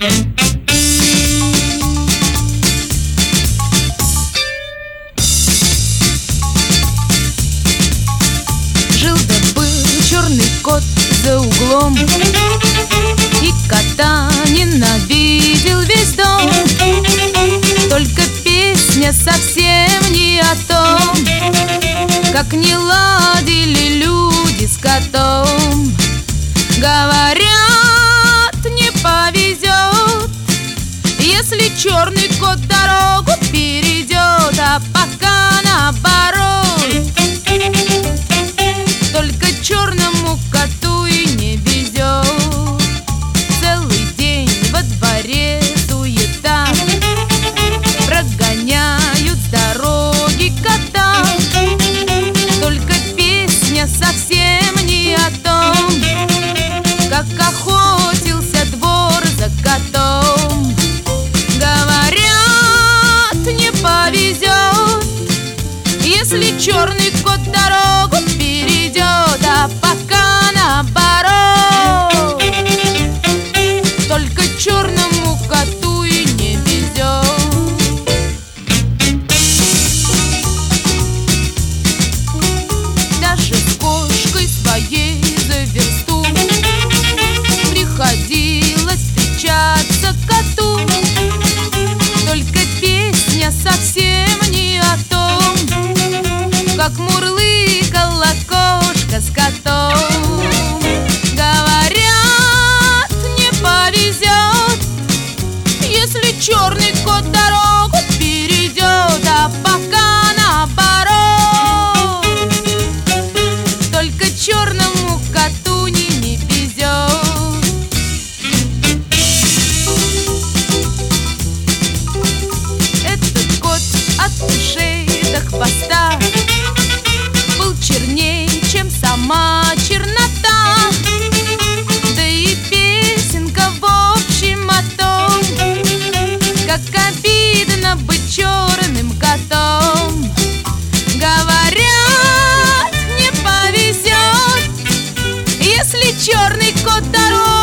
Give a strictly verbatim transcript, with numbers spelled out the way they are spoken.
Жил-да был черный кот за углом, и кота ненавидел весь дом. Только песня совсем не о том, как не ладили люди с котом. Говорят, не повезет, если черный кот дорогу перейдет, а пока наоборот. Только черному коту и не везет. Целый день во дворе суета, прогоняют с дороги кота. Только песня совсем не о том, как охотился двор за котом. Говорят, не повезет, если черный кот дорогу перейдет, а пока наоборот. Только черному коту и не везет. Даже с кошкой своей за версту приходилось встречаться коту. Только песня совсем не о том, как мурлыкала кошка с котом. Говорят, не повезет, если черный кот дорогу перейдет, а пока наоборот. Только черному коту не, не везет. Этот кот от ушей до хвоста был черней, чем сама чернота. Да и песенка в общем о том, как обидно быть черным котом. Говорят, не повезет, если черный кот дорогу